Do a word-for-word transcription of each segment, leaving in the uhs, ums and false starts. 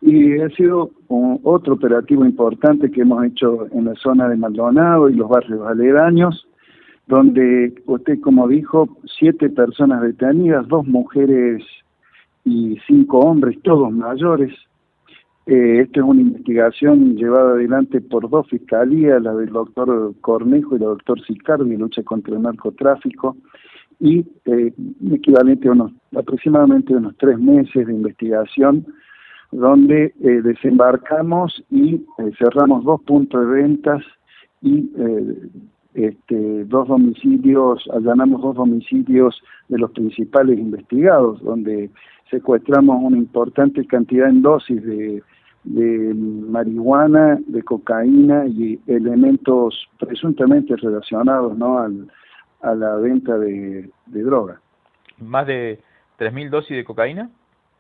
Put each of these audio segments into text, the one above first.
Y ha sido un, otro operativo importante que hemos hecho en la zona de Maldonado y los barrios aledaños, donde usted, como dijo, siete personas detenidas, dos mujeres y cinco hombres, todos mayores. Eh, esta es una investigación llevada adelante por dos fiscalías, la del doctor Cornejo y la doctor Sicardi, lucha contra el narcotráfico, y eh, equivalente a unos aproximadamente unos tres meses de investigación, donde eh, desembarcamos y eh, cerramos dos puntos de ventas y eh, este, dos domicilios, allanamos dos domicilios de los principales investigados, donde secuestramos una importante cantidad en dosis de, de marihuana, de cocaína y elementos presuntamente relacionados, ¿no?, al, a la venta de, de droga. ¿Más de tres mil dosis de cocaína?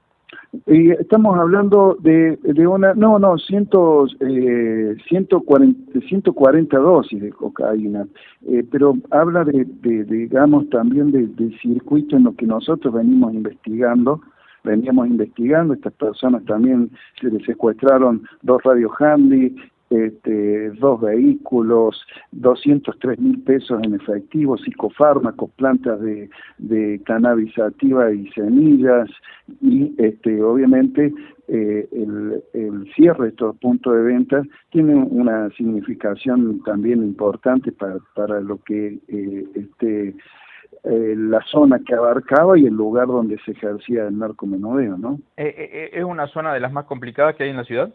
Y estamos hablando de, de una, no, no, cientos, eh, ciento cuarenta, ciento cuarenta dosis de cocaína, eh, pero habla de, de, de digamos, también del de circuito en lo que nosotros venimos investigando, veníamos investigando, estas personas también se les secuestraron dos radios handy, este, dos vehículos, doscientos tres mil pesos en efectivo, psicofármacos, plantas de, de cannabis sativa y semillas, y este, obviamente eh, el, el cierre de estos puntos de venta tiene una significación también importante para, para lo que eh, este, eh, la zona que abarcaba y el lugar donde se ejercía el narcomenudeo, ¿no? Eh, eh, ¿Es una zona de las más complicadas que hay en la ciudad?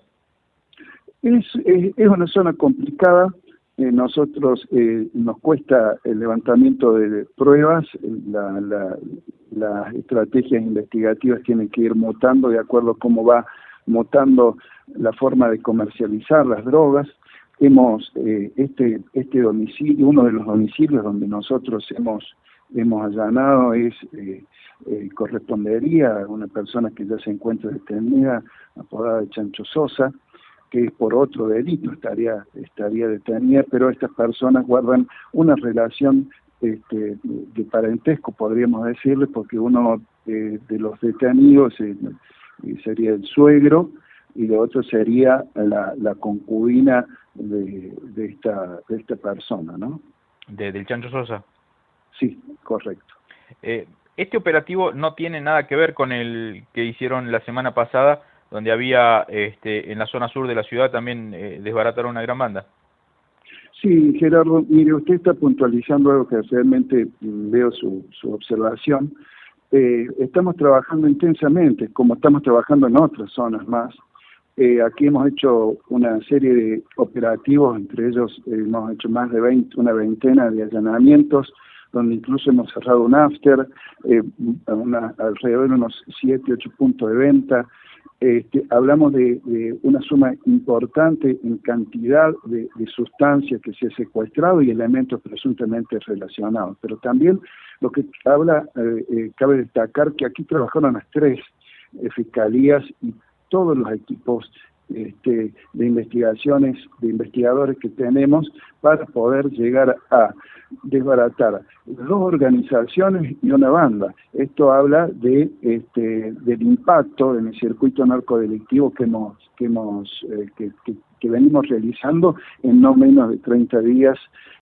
Es, es, es una zona complicada, eh, nosotros eh, nos cuesta el levantamiento de pruebas, la, la, las estrategias investigativas tienen que ir mutando de acuerdo a cómo va mutando la forma de comercializar las drogas. Hemos, eh, este, este domicilio, uno de los domicilios donde nosotros hemos, hemos allanado es, eh, eh, correspondería a una persona que ya se encuentra detenida, apodada de Chancho Sosa, que por otro delito estaría estaría detenida, pero estas personas guardan una relación este, de parentesco, podríamos decirle, porque uno eh, de los detenidos eh, sería el suegro y el otro sería la, la concubina de, de esta de esta persona, ¿no? De, del Chancho Sosa. Sí, correcto. Eh, este operativo no tiene nada que ver con el que hicieron la semana pasada, donde había este, en la zona sur de la ciudad también eh, desbarataron una gran banda. Sí, Gerardo, mire, usted está puntualizando algo que realmente veo su, su observación. Eh, estamos trabajando intensamente, como estamos trabajando en otras zonas más. Eh, aquí hemos hecho una serie de operativos, entre ellos eh, hemos hecho más de veinte, una veintena de allanamientos, donde incluso hemos cerrado un after, eh, una, alrededor de unos siete, ocho puntos de venta. Este, hablamos de, de una suma importante en cantidad de, de sustancias que se ha secuestrado y elementos presuntamente relacionados. Pero también lo que habla, eh, eh, cabe destacar que aquí trabajaron las tres eh, fiscalías y todos los equipos este, de investigaciones, de investigadores que tenemos para poder llegar a desbaratar dos organizaciones y una banda. Esto habla de este del impacto en el circuito narcodelictivo que hemos que hemos eh, que, que, que venimos realizando en no menos de treinta días